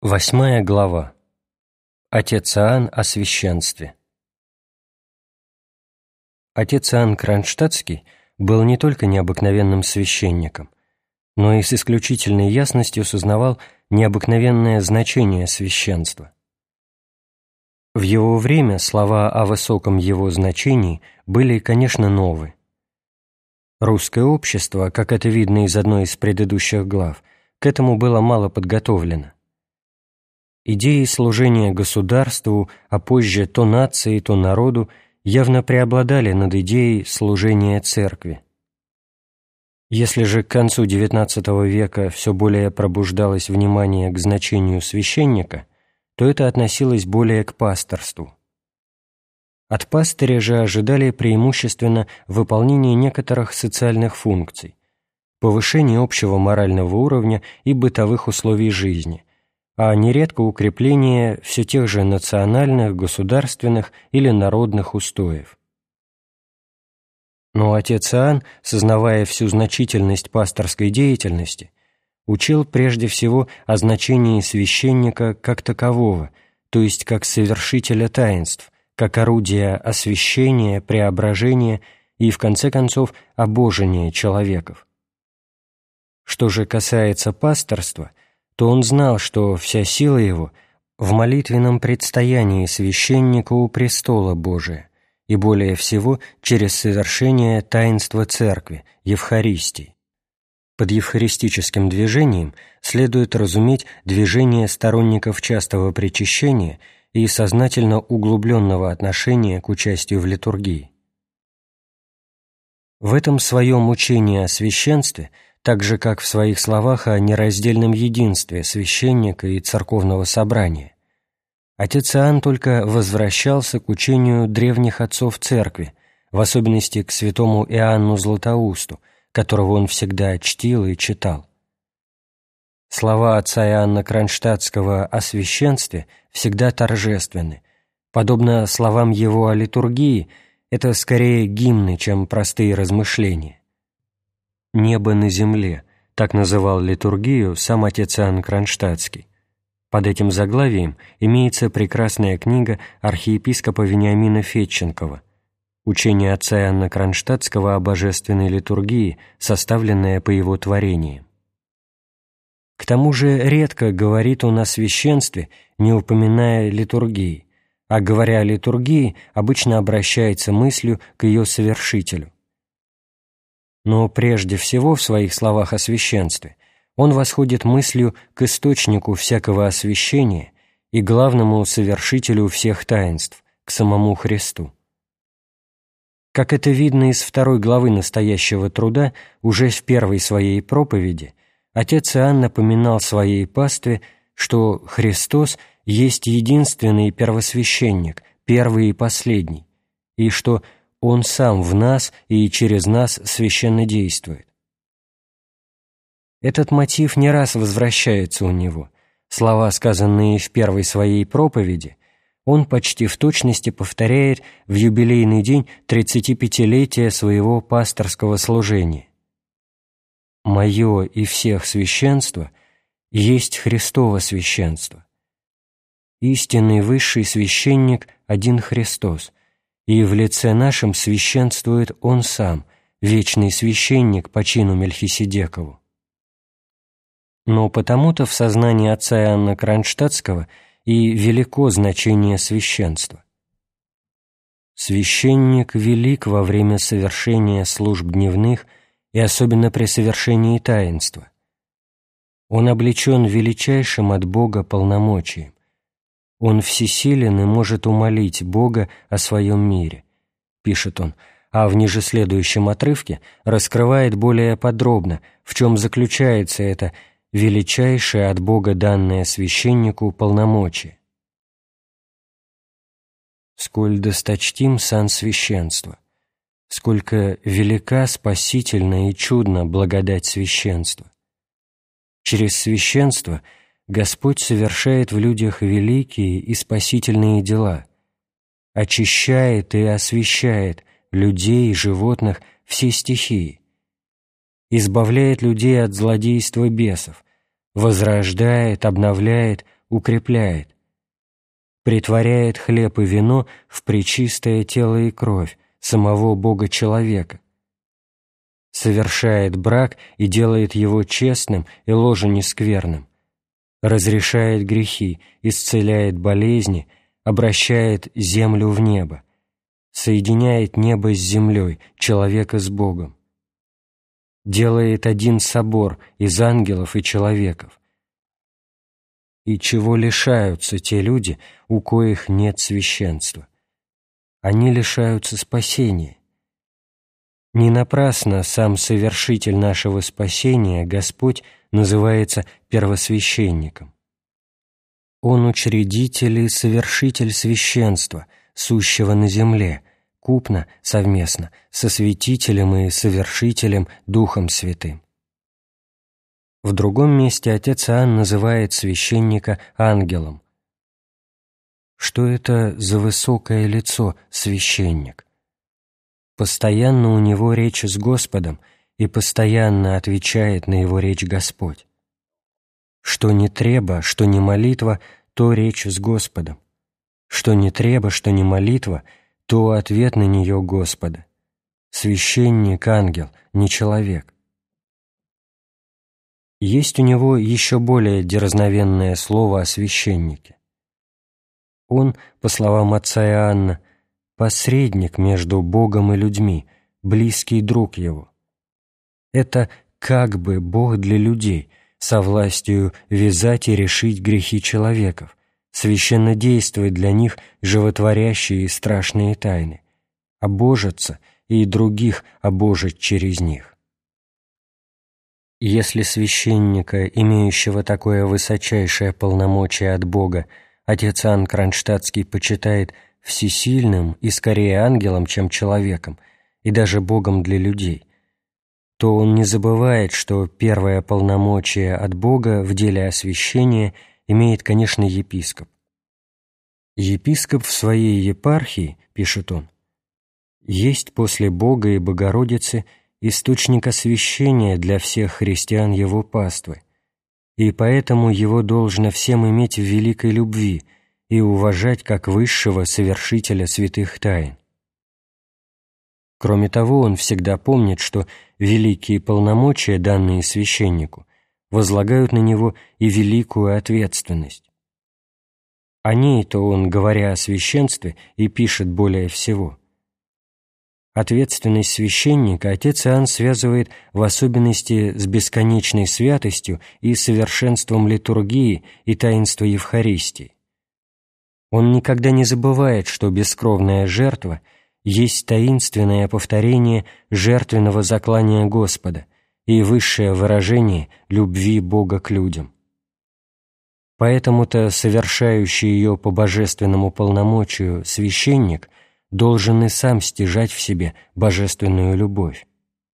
8 глава. Отец Иоанн о священстве. Отец Иоанн Кронштадтский был не только необыкновенным священником, но и с исключительной ясностью сознавал необыкновенное значение священства. В его время слова о высоком его значении были, конечно, новы. Русское общество, как это видно из одной из предыдущих глав, к этому было мало подготовлено. Идеи служения государству, а позже то нации, то народу, явно преобладали над идеей служения церкви. Если же к концу XIX века все более пробуждалось внимание к значению священника, то это относилось более к пасторству. От пастыря же ожидали преимущественно выполнения некоторых социальных функций, повышения общего морального уровня и бытовых условий жизни, а нередко укрепление все тех же национальных, государственных или народных устоев. Но отец Иоанн, сознавая всю значительность пасторской деятельности, учил прежде всего о значении священника как такового, то есть как совершителя таинств, как орудия освящения, преображения и, в конце концов, обожения человеков. Что же касается пасторства, то он знал, что вся сила его в молитвенном предстоянии священника у престола Божия и более всего через совершение таинства Церкви, Евхаристии. Под евхаристическим движением следует разуметь движение сторонников частого причащения и сознательно углубленного отношения к участию в литургии. В этом своем учении о священстве, так же, как в своих словах о нераздельном единстве священника и церковного собрания, отец Иоанн только возвращался к учению древних отцов Церкви, в особенности к святому Иоанну Златоусту, которого он всегда чтил и читал. Слова отца Иоанна Кронштадтского о священстве всегда торжественны. Подобно словам его о литургии, это скорее гимны, чем простые размышления. «Небо на земле» — так называл литургию сам отец Иоанн Кронштадтский. Под этим заглавием имеется прекрасная книга архиепископа Вениамина Федченкова «Учение отца Иоанна Кронштадтского о божественной литургии», составленное по его творениям. К тому же редко говорит он о священстве, не упоминая литургии, а говоря о литургии, обычно обращается мыслью к ее совершителю. Но прежде всего в своих словах о священстве он восходит мыслью к источнику всякого освящения и главному совершителю всех таинств, к самому Христу. Как это видно из 2 главы настоящего труда, уже в первой своей проповеди отец Иоанн напоминал своей пастве, что Христос есть единственный первосвященник, первый и последний, и что Он сам в нас и через нас священно действует. Этот мотив не раз возвращается у него. Слова, сказанные в первой своей проповеди, он почти в точности повторяет в юбилейный день 35-летия своего пасторского служения. «Мое и всех священство есть Христово священство. Истинный высший священник один Христос, и в лице нашем священствует Он Сам, вечный священник по чину Мельхиседекову». Но потому-то в сознании отца Иоанна Кронштадтского и велико значение священства. Священник велик во время совершения служб дневных и особенно при совершении таинства. Он облечен величайшим от Бога полномочием. Он всесилен и может умолить Бога о своем мире, пишет он, а в ниже следующем отрывке раскрывает более подробно, в чем заключается это величайшее от Бога данное священнику полномочие. «Сколь досточтим сан священства, сколько велика, спасительна и чудна благодать священства. Через священство Господь совершает в людях великие и спасительные дела, очищает и освящает людей и животных все стихии, избавляет людей от злодейства бесов, возрождает, обновляет, укрепляет, претворяет хлеб и вино в пречистое тело и кровь самого Бога-человека, совершает брак и делает его честным и ложе нескверным, разрешает грехи, исцеляет болезни, обращает землю в небо, соединяет небо с землей, человека с Богом, делает один собор из ангелов и человеков. И чего лишаются те люди, у коих нет священства? Они лишаются спасения. Не напрасно сам совершитель нашего спасения, Господь, называется первосвященником. Он учредитель и совершитель священства, сущего на земле, купно, совместно, со святителем и совершителем Духом Святым. В другом месте отец Иоанн называет священника ангелом. Что это за высокое лицо священник? Постоянно у него речь с Господом, и постоянно отвечает на его речь Господь. Что не треба, что не молитва, то речь с Господом. Что не треба, что не молитва, то ответ на нее Господа. Священник – ангел, не человек. Есть у него еще более дерзновенное слово о священнике. Он, по словам отца Иоанна, посредник между Богом и людьми, близкий друг его. Это как бы Бог для людей, со властью вязать и решить грехи человеков, священно действовать для них животворящие и страшные тайны, обожиться и других обожить через них. Если священника, имеющего такое высочайшее полномочие от Бога, отец Иоанн Кронштадтский почитает всесильным и скорее ангелом, чем человеком, и даже Богом для людей, то он не забывает, что первое полномочие от Бога в деле освящения имеет, конечно, епископ. «Епископ в своей епархии, — пишет он, — есть после Бога и Богородицы источник освящения для всех христиан его паствы, и поэтому его должно всем иметь в великой любви и уважать как высшего совершителя святых тайн. Кроме того, он всегда помнит, что великие полномочия, данные священнику, возлагают на него и великую ответственность. О ней-то он, говоря о священстве, и пишет более всего. Ответственность священника отец Иоанн связывает в особенности с бесконечной святостью и совершенством литургии и таинства Евхаристии. Он никогда не забывает, что бескровная жертва есть таинственное повторение жертвенного заклания Господа и высшее выражение любви Бога к людям. Поэтому-то совершающий ее по божественному полномочию священник должен и сам стяжать в себе божественную любовь.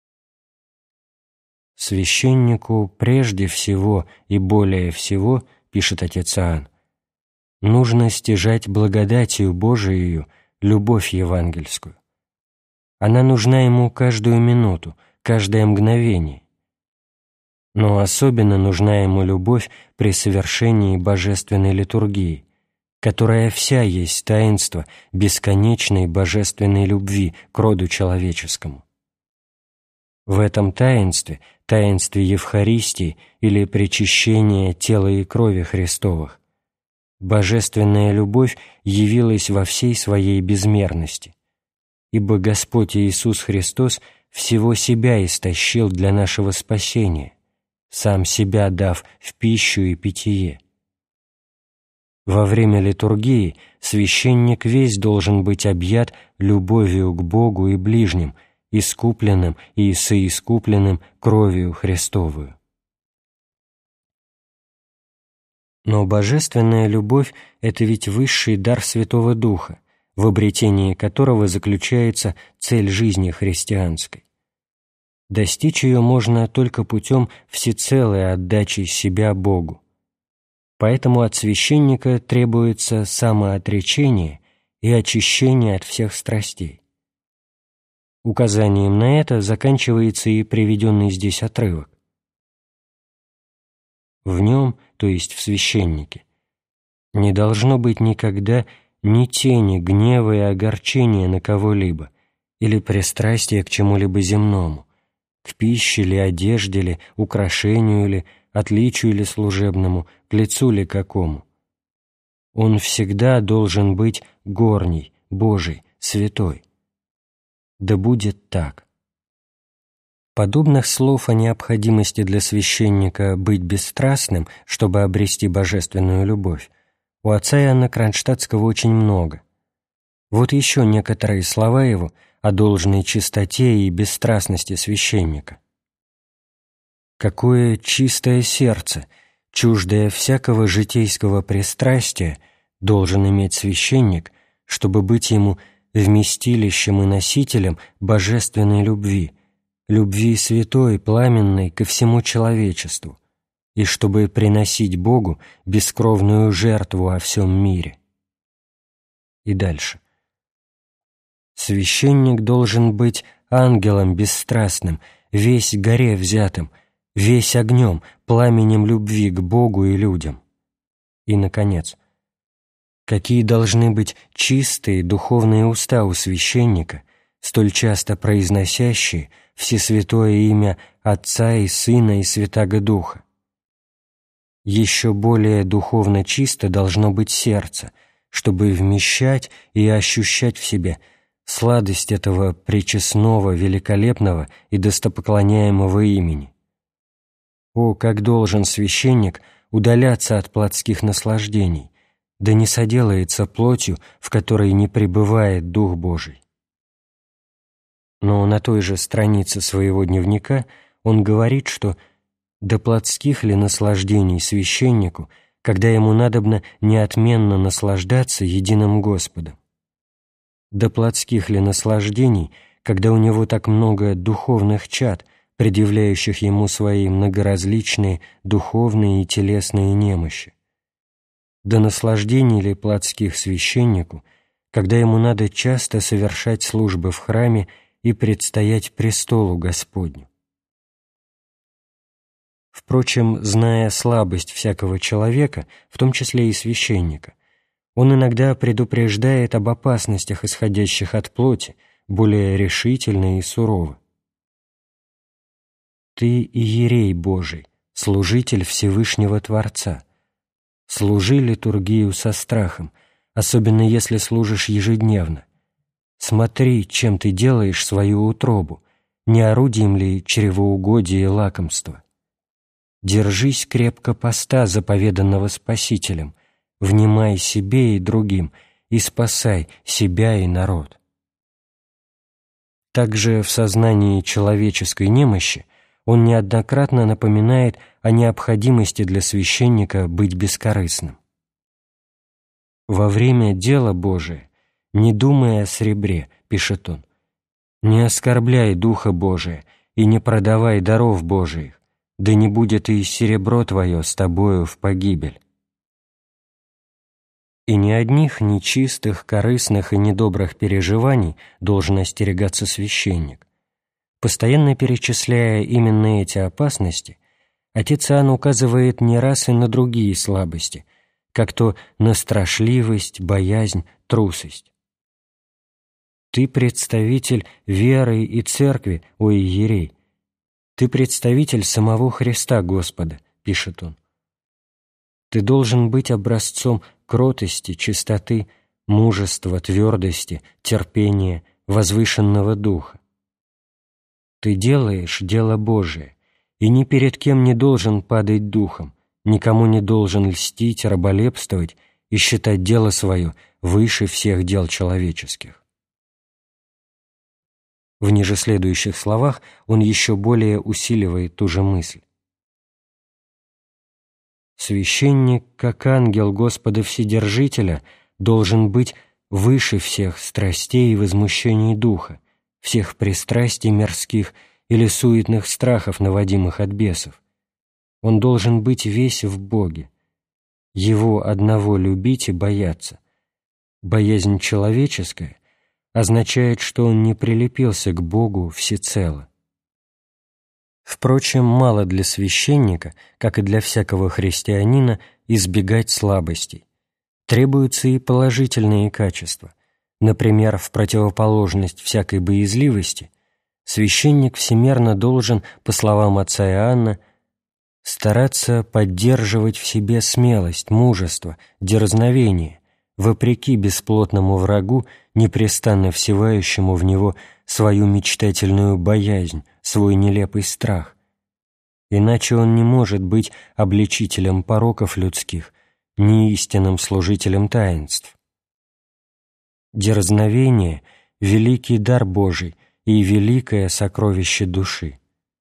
Священнику прежде всего и более всего, пишет отец Иоанн, нужно стяжать благодатью Божиею любовь евангельскую. Она нужна ему каждую минуту, каждое мгновение. Но особенно нужна ему любовь при совершении божественной литургии, которая вся есть таинство бесконечной божественной любви к роду человеческому. В этом таинстве, таинстве Евхаристии или причащения тела и крови Христовых, божественная любовь явилась во всей своей безмерности, ибо Господь Иисус Христос всего себя истощил для нашего спасения, сам себя дав в пищу и питье. Во время литургии священник весь должен быть объят любовью к Богу и ближним, искупленным и соискупленным кровью Христовую. Но божественная любовь – это ведь высший дар Святого Духа, в обретении которого заключается цель жизни христианской. Достичь ее можно только путем всецелой отдачи себя Богу. Поэтому от священника требуется самоотречение и очищение от всех страстей. Указанием на это заканчивается и приведенный здесь отрывок. В нем, то есть в священнике, Не должно быть никогда ни тени гнева и огорчения на кого-либо или пристрастия к чему-либо земному, к пище ли, одежде ли, украшению ли, отличию ли служебному, к лицу ли какому. Он всегда должен быть горний, Божий, святой. Да будет так. Подобных слов о необходимости для священника быть бесстрастным, чтобы обрести божественную любовь, у отца Иоанна Кронштадтского очень много. Вот еще некоторые слова его о должной чистоте и бесстрастности священника. «Какое чистое сердце, чуждое всякого житейского пристрастия, должен иметь священник, чтобы быть ему вместилищем и носителем божественной любви, любви святой, пламенной ко всему человечеству, и чтобы приносить Богу бескровную жертву о всем мире». И дальше. «Священник должен быть ангелом бесстрастным, весь горе взятым, весь огнем, пламенем любви к Богу и людям». И, наконец, какие должны быть чистые духовные уста у священника, столь часто произносящие всесвятое имя Отца и Сына и Святаго Духа. Еще более духовно чисто должно быть сердце, чтобы вмещать и ощущать в себе сладость этого пречестного, великолепного и достопоклоняемого имени. О, как должен священник удаляться от плотских наслаждений, да не соделается плотью, в которой не пребывает Дух Божий. Но на той же странице своего дневника он говорит, что до плотских ли наслаждений священнику, когда ему надобно неотменно наслаждаться единым Господом? До плотских ли наслаждений, когда у него так много духовных чад, предъявляющих ему свои многоразличные духовные и телесные немощи? До наслаждений ли плотских священнику, когда ему надо часто совершать службы в храме и предстоять престолу Господню? Впрочем, зная слабость всякого человека, в том числе и священника, он иногда предупреждает об опасностях, исходящих от плоти, более решительно и сурово. «Ты иерей Божий, служитель Всевышнего Творца. Служи литургию со страхом, особенно если служишь ежедневно. Смотри, чем ты делаешь свою утробу, не орудием ли чревоугодия и лакомства. Держись крепко поста, заповеданного Спасителем, внимай себе и другим, и спасай себя и народ». Также в сознании человеческой немощи он неоднократно напоминает о необходимости для священника быть бескорыстным. «Во время дела Божия, не думая о сребре, — пишет он, — не оскорбляй Духа Божия и не продавай даров Божиих, да не будет и серебро твое с тобою в погибель». И ни одних нечистых, корыстных и недобрых переживаний должен остерегаться священник. Постоянно перечисляя именно эти опасности, отец Иоанн указывает не раз и на другие слабости, как то на страшливость, боязнь, трусость. «Ты представитель веры и церкви, о иерей. Ты представитель самого Христа Господа», — пишет он. «Ты должен быть образцом кротости, чистоты, мужества, твердости, терпения, возвышенного духа. Ты делаешь дело Божие, и ни перед кем не должен падать духом, никому не должен льстить, раболепствовать и считать дело свое выше всех дел человеческих». В ниже следующих словах он еще более усиливает ту же мысль. «Священник, как ангел Господа Вседержителя, должен быть выше всех страстей и возмущений духа, всех пристрастий мирских или суетных страхов, наводимых от бесов. Он должен быть весь в Боге. Его одного любить и бояться. Боязнь человеческая означает, что он не прилепился к Богу всецело». Впрочем, мало для священника, как и для всякого христианина, избегать слабостей. Требуются и положительные качества. Например, в противоположность всякой боязливости, священник всемерно должен, по словам отца Иоанна, стараться поддерживать в себе смелость, мужество, дерзновение, вопреки бесплотному врагу, непрестанно всевающему в него свою мечтательную боязнь, свой нелепый страх. Иначе он не может быть обличителем пороков людских, ни истинным служителем таинств. Дерзновение — великий дар Божий и великое сокровище души.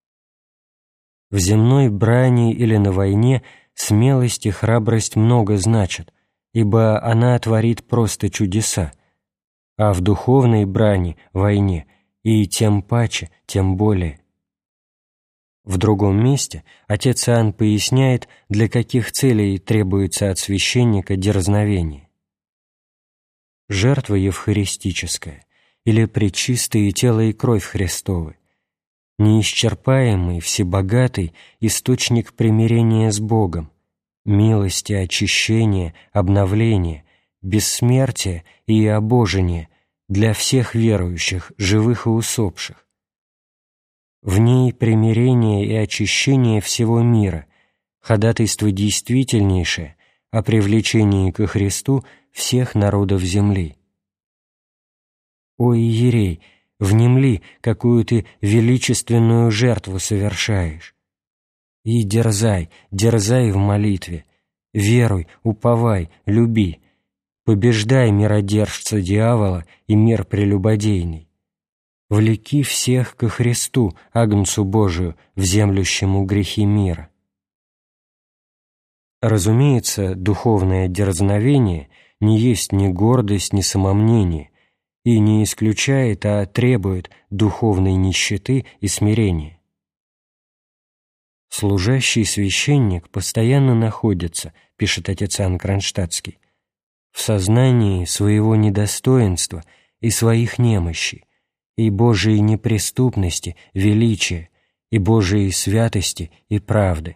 В земной брани или на войне смелость и храбрость много значат, ибо она творит просто чудеса, а в духовной брани, войне, и тем паче, тем более. В другом месте отец Иоанн поясняет, для каких целей требуется от священника дерзновение. Жертва евхаристическая или пречистые тело и кровь Христовы, неисчерпаемый, всебогатый источник примирения с Богом, милости, очищения, обновления, бессмертия и обожения для всех верующих, живых и усопших. В ней примирение и очищение всего мира, ходатайство действительнейшее о привлечении ко Христу всех народов земли. О иерей, внемли, какую ты величественную жертву совершаешь. И дерзай, дерзай в молитве, веруй, уповай, люби, побеждай миродержца дьявола и мир прелюбодейный. Влеки всех ко Христу, Агнцу Божию, вземлющему грехи мира. Разумеется, духовное дерзновение не есть ни гордость, ни самомнение, и не исключает, а требует духовной нищеты и смирения. Служащий священник постоянно находится, пишет отец Иоанн Кронштадтский, в сознании своего недостоинства и своих немощей, и Божией неприступности, величия, и Божией святости и правды.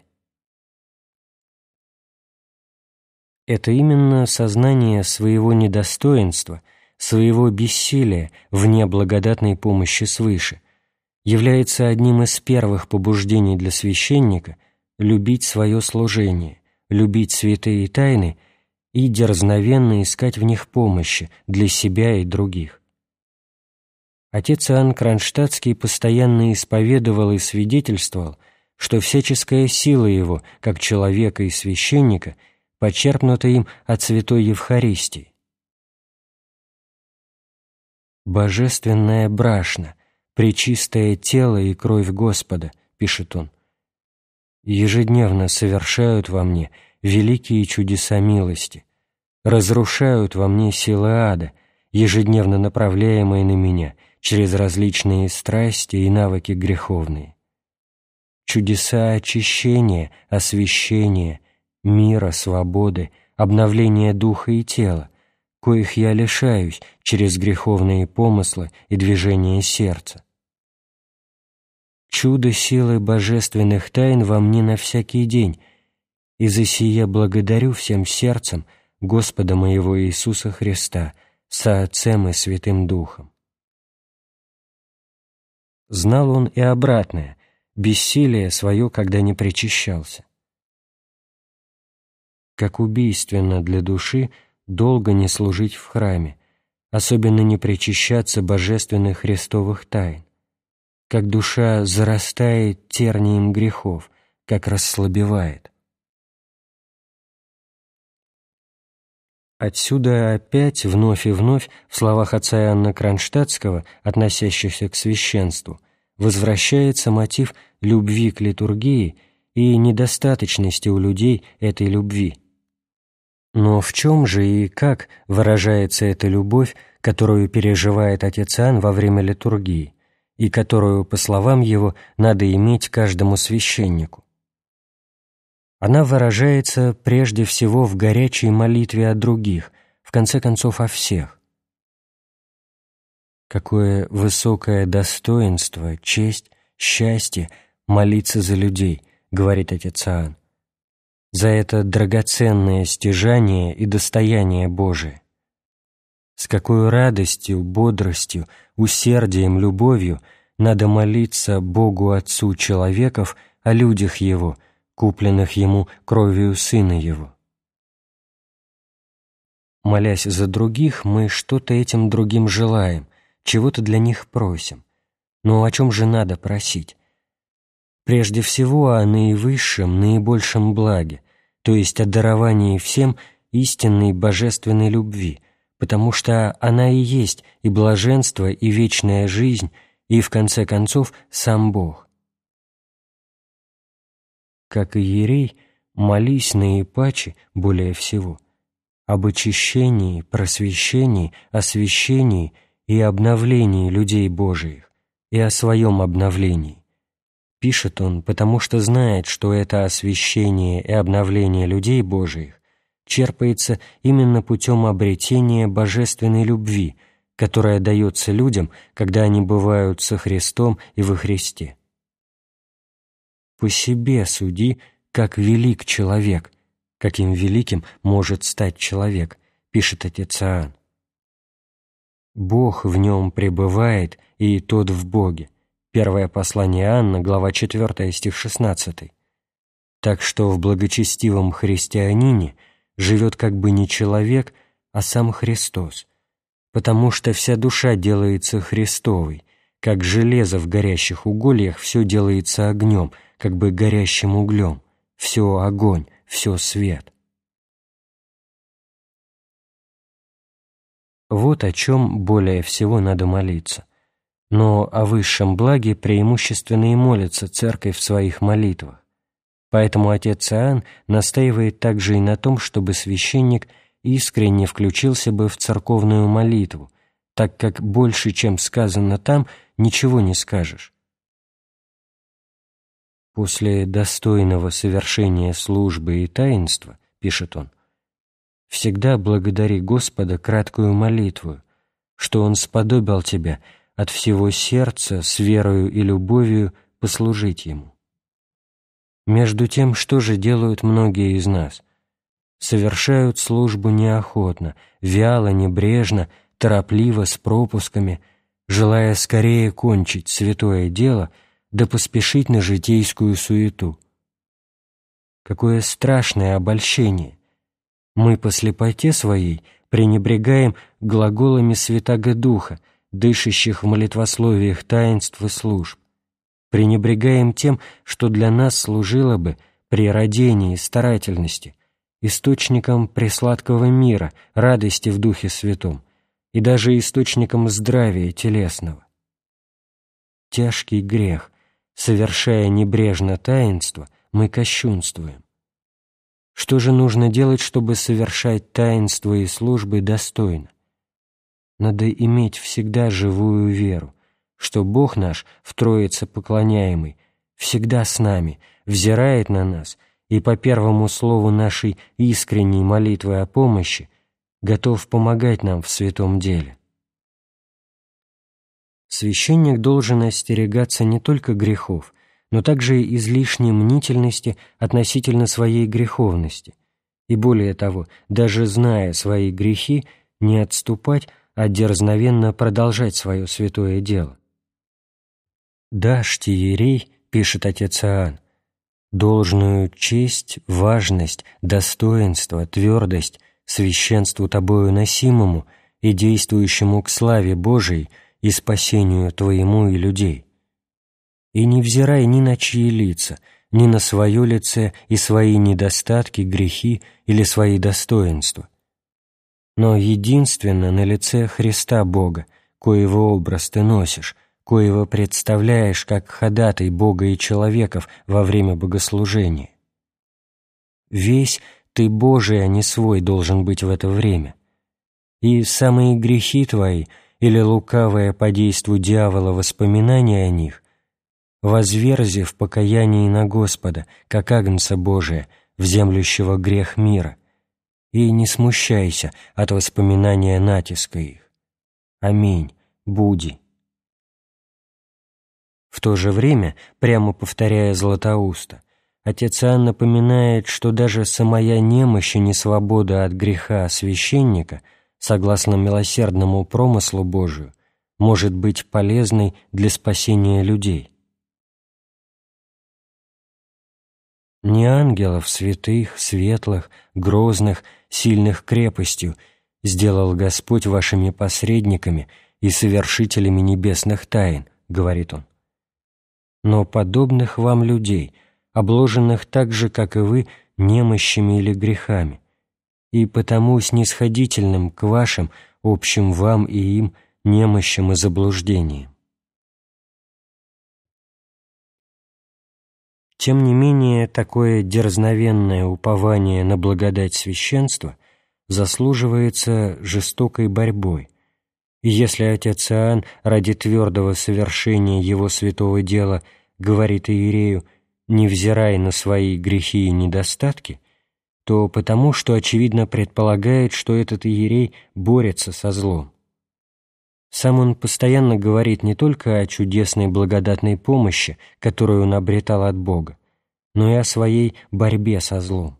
Это именно сознание своего недостоинства, своего бессилия вне благодатной помощи свыше является одним из первых побуждений для священника любить свое служение, любить святые тайны и дерзновенно искать в них помощи для себя и других. Отец Иоанн Кронштадтский постоянно исповедовал и свидетельствовал, что всяческая сила его, как человека и священника, почерпнута им от Святой Евхаристии. «Божественная брашна, пречистое тело и кровь Господа», — пишет он, «ежедневно совершают во мне великие чудеса милости, разрушают во мне силы ада, ежедневно направляемые на меня через различные страсти и навыки греховные. Чудеса очищения, освящения, мира, свободы, обновления духа и тела, коих я лишаюсь через греховные помыслы и движения сердца. Чудо силы божественных тайн во мне на всякий день, и за сие благодарю всем сердцем Господа моего Иисуса Христа, со Отцем и Святым Духом». Знал он и обратное, бессилие свое, когда не причащался. Как убийственно для души долго не служить в храме, особенно не причащаться божественных христовых тайн, как душа зарастает тернием грехов, как расслабевает. Отсюда опять вновь и вновь в словах отца Иоанна Кронштадтского, относящихся к священству, возвращается мотив любви к литургии и недостаточности у людей этой любви. Но в чем же и как выражается эта любовь, которую переживает отец Иоанн во время литургии, и которую, по словам его, надо иметь каждому священнику? Она выражается прежде всего в горячей молитве о других, в конце концов о всех. Какое высокое достоинство, честь, счастье молиться за людей, говорит отец Иоанн. за это драгоценное стяжание и достояние Божие. С какой радостью, бодростью, усердием, любовью надо молиться Богу Отцу человеков о людях Его, купленных Ему кровью Сына Его. Молясь за других, мы что-то этим другим желаем, чего-то для них просим. Но о чем же надо просить? Прежде всего о наивысшем, наибольшем благе, то есть о даровании всем истинной божественной любви, потому что она и есть и блаженство, и вечная жизнь, и, в конце концов, сам Бог. Как иерей, молись наипаче, более всего, об очищении, просвещении, освящении и обновлении людей Божиих, и о своем обновлении. Пишет он, потому что знает, что это освящение и обновление людей Божиих черпается именно путем обретения божественной любви, которая дается людям, когда они бывают со Христом и во Христе. По себе суди, как велик человек, каким великим может стать человек, пишет отец Иоанн. Бог в нем пребывает, и тот в Боге. Первое послание Иоанна, глава 4, стих 16. Так что в благочестивом христианине живет как бы не человек, а сам Христос, потому что вся душа делается Христовой, как железо в горящих угольях все делается огнем, как бы горящим углем, все огонь, все свет. Вот о чем более всего надо молиться. Но о высшем благе преимущественно и молится Церковь в своих молитвах. Поэтому отец Иоанн настаивает также и на том, чтобы священник искренне включился бы в церковную молитву, так как больше, чем сказано там, ничего не скажешь. После достойного совершения службы и таинства, пишет он, всегда благодари Господа краткую молитву, что Он сподобил тебя от всего сердца с верою и любовью послужить Ему. Между тем, что же делают многие из нас? Совершают службу неохотно, вяло, небрежно, торопливо, с пропусками, желая скорее кончить святое дело, да поспешить на житейскую суету. Какое страшное обольщение! Мы по слепоте своей пренебрегаем глаголами Святаго Духа, дышащих в молитвословиях таинств и служб, пренебрегаем тем, что для нас служило бы при родении и старательности источником пресладкого мира, радости в Духе Святом и даже источником здравия телесного. Тяжкий грех, совершая небрежно таинство, мы кощунствуем. Что же нужно делать, чтобы совершать таинства и службы достойно? Надо иметь всегда живую веру, что Бог наш, в Троице поклоняемый, всегда с нами, взирает на нас и по первому слову нашей искренней молитвы о помощи готов помогать нам в святом деле. Священник должен остерегаться не только грехов, но также и излишней мнительности относительно своей греховности, и более того, даже зная свои грехи, не отступать, а дерзновенно продолжать свое святое дело. «Дашь иерей, — пишет отец Иоанн, — должную честь, важность, достоинство, твердость священству тобою носимому и действующему к славе Божией и спасению твоему и людей. И не взирай ни на чьи лица, ни на свое лице и свои недостатки, грехи или свои достоинства, но единственно на лице Христа Бога, коего образ ты носишь, коего представляешь как ходатай Бога и человеков во время богослужения. Весь ты Божий, а не свой, должен быть в это время. И самые грехи твои или лукавое по действу дьявола воспоминания о них возверзи в покаянии на Господа, как Агнца Божия, вземлющего грех мира, и не смущайся от воспоминания натиска их. Аминь. Буди. В то же время, прямо повторяя Златоуста, отец Иоанн напоминает, что даже самая немощь и несвобода от греха священника, согласно милосердному промыслу Божию, может быть полезной для спасения людей. Не ангелов святых, светлых, грозных, сильных крепостью сделал Господь вашими посредниками и совершителями небесных тайн, говорит он, но подобных вам людей, обложенных так же, как и вы, немощами или грехами, и потому снисходительным к вашим, общим вам и им, немощам и заблуждениям. Тем не менее, такое дерзновенное упование на благодать священства заслуживается жестокой борьбой, и если отец Иоанн ради твердого совершения его святого дела говорит иерею «не взирай на свои грехи и недостатки», то потому, что очевидно предполагает, что этот иерей борется со злом. Сам он постоянно говорит не только о чудесной благодатной помощи, которую он обретал от Бога, но и о своей борьбе со злом.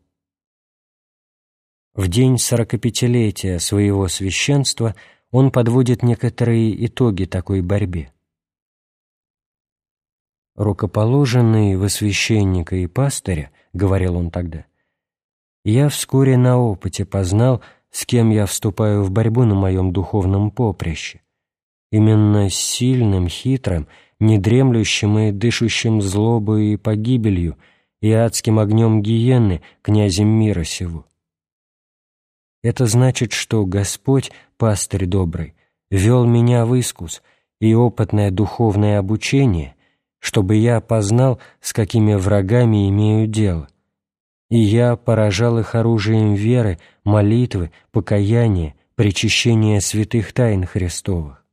В день 45-летия своего священства он подводит некоторые итоги такой борьбе. «Рукоположенный во священника и пастыря, — говорил он тогда, — я вскоре на опыте познал, с кем я вступаю в борьбу на моем духовном поприще, именно с сильным, хитрым, недремлющим и дышащим злобой и погибелью и адским огнем гиенны князем мира сего. Это значит, что Господь, пастырь добрый, вел меня в искус и опытное духовное обучение, чтобы я познал, с какими врагами имею дело, и я поражал их оружием веры, молитвы, покаяния, причащения святых тайн Христовых.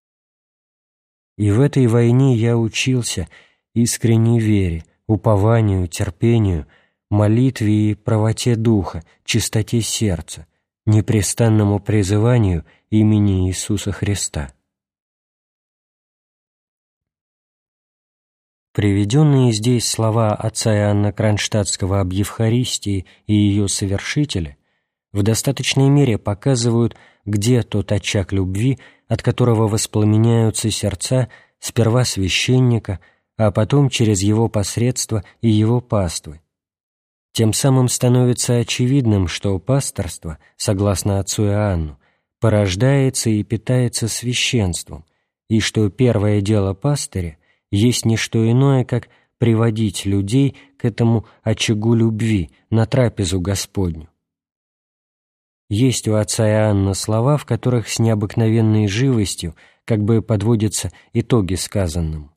И в этой войне я учился искренней вере, упованию, терпению, молитве и правоте духа, чистоте сердца, непрестанному призыванию имени Иисуса Христа». Приведенные здесь слова отца Иоанна Кронштадтского об Евхаристии и ее совершителе в достаточной мере показывают, где тот очаг любви, от которого воспламеняются сердца сперва священника, а потом через его посредство и его паствы. Тем самым становится очевидным, что пасторство, согласно отцу Иоанну, порождается и питается священством, и что первое дело пастыря есть не что иное, как приводить людей к этому очагу любви, на трапезу Господню. Есть у отца Иоанна слова, в которых с необыкновенной живостью как бы подводятся итоги сказанному.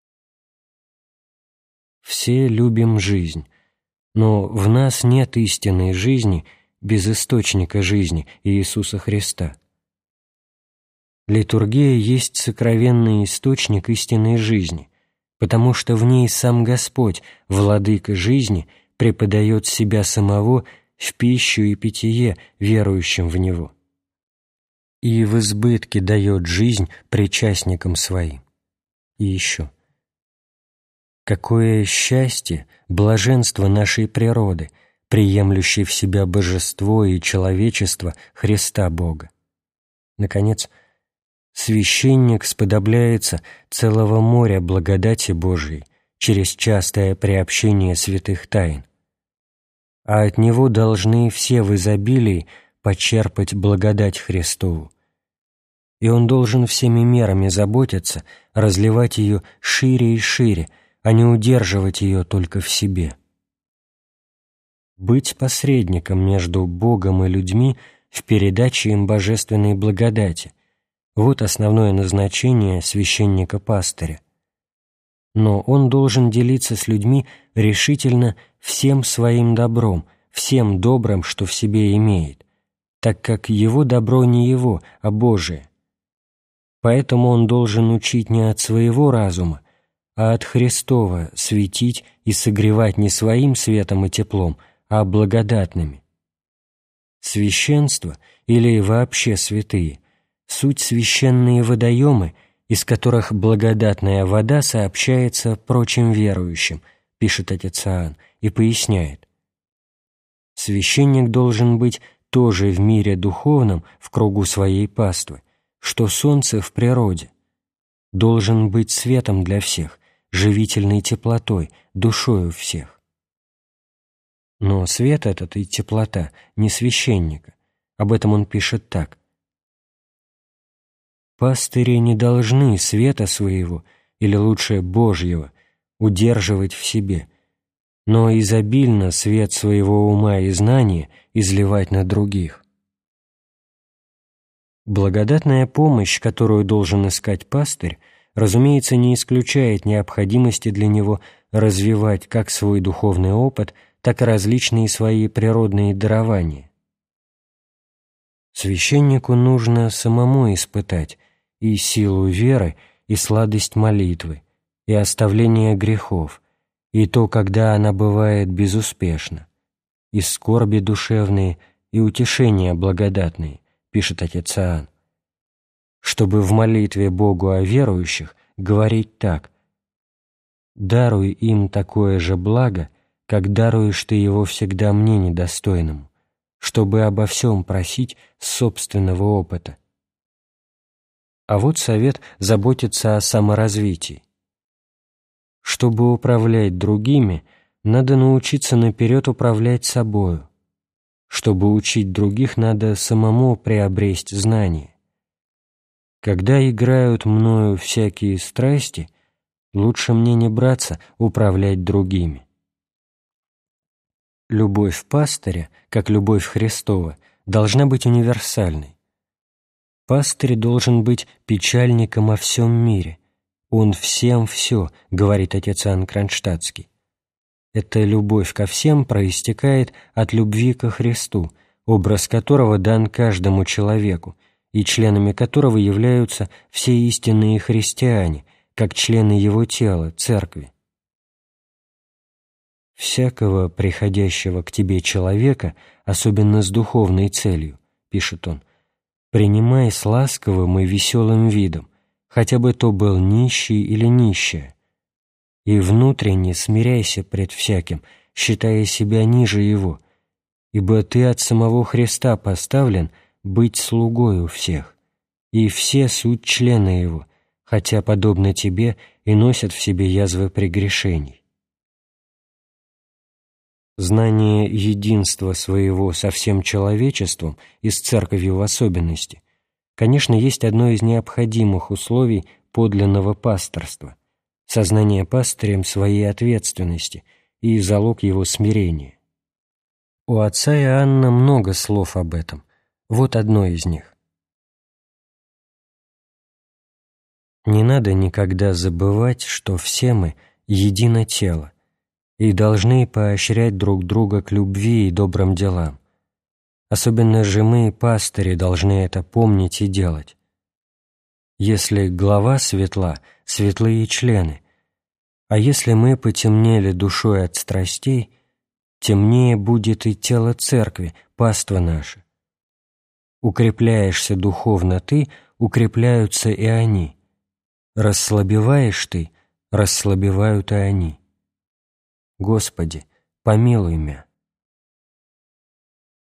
«Все любим жизнь, но в нас нет истинной жизни без источника жизни Иисуса Христа. Литургия есть сокровенный источник истинной жизни, потому что в ней сам Господь, владыка жизни, преподает себя самого в пищу и питье верующим в Него, и в избытке дает жизнь причастникам своим». И еще: «Какое счастье, блаженство нашей природы, приемлющей в себя божество и человечество Христа Бога». Наконец, священник сподобляется целого моря благодати Божией через частое приобщение святых тайн, а от него должны все в изобилии почерпать благодать Христову, и он должен всеми мерами заботиться, разливать ее шире и шире, а не удерживать ее только в себе. Быть посредником между Богом и людьми в передаче им божественной благодати — вот основное назначение священника-пастыря. Но он должен делиться с людьми решительно всем своим добром, всем добрым, что в себе имеет, так как его добро не его, а Божие. Поэтому он должен учить не от своего разума, а от Христова светить и согревать не своим светом и теплом, а благодатными. Священство, или вообще святые, суть священные водоемы, из которых благодатная вода сообщается прочим верующим, пишет отец Иоанн, и поясняет: священник должен быть тоже в мире духовном в кругу своей паствы, что солнце в природе, должен быть светом для всех, живительной теплотой, душою всех. Но свет этот и теплота не священника. Об этом он пишет так: «Пастыри не должны света своего, или лучше Божьего, удерживать в себе, но изобильно свет своего ума и знания изливать на других». Благодатная помощь, которую должен искать пастырь, разумеется, не исключает необходимости для него развивать как свой духовный опыт, так и различные свои природные дарования. Священнику нужно самому испытать и силу веры, и сладость молитвы, и оставление грехов, и то, когда она бывает безуспешна, и скорби душевные, и утешения благодатные, пишет отец Иоанн, чтобы в молитве Богу о верующих говорить так: «Даруй им такое же благо, как даруешь ты его всегда мне недостойному, чтобы обо всем просить с собственного опыта». А вот совет заботиться о саморазвитии. Чтобы управлять другими, надо научиться наперед управлять собою. Чтобы учить других, надо самому приобресть знания. Когда играют мною всякие страсти, лучше мне не браться управлять другими. Любовь пастыря, как любовь Христова, должна быть универсальной. Пастырь должен быть печальником о всем мире. Он всем все, говорит отец Иоанн Кронштадтский. Эта любовь ко всем проистекает от любви ко Христу, образ которого дан каждому человеку, и членами которого являются все истинные христиане, как члены его тела, церкви. «Всякого приходящего к тебе человека, особенно с духовной целью, — пишет он, — принимай с ласковым и веселым видом, хотя бы то был нищий или нищая, и внутренне смиряйся пред всяким, считая себя ниже его, ибо ты от самого Христа поставлен быть слугою всех, и все суть члены его, хотя, подобно тебе, и носят в себе язвы прегрешений». Знание единства своего со всем человечеством и с церковью в особенности, конечно, есть одно из необходимых условий подлинного пасторства, сознание пастырем своей ответственности и залог его смирения. У отца Иоанна много слов об этом. Вот одно из них. «Не надо никогда забывать, что все мы едино тело, и должны поощрять друг друга к любви и добрым делам. Особенно же мы, пастыри, должны это помнить и делать. Если голова светла, светлые члены, а если мы потемнели душой от страстей, темнее будет и тело церкви, паства наша. Укрепляешься духовно ты, укрепляются и они. Расслабеваешь ты, расслабевают и они. Господи, помилуй мя».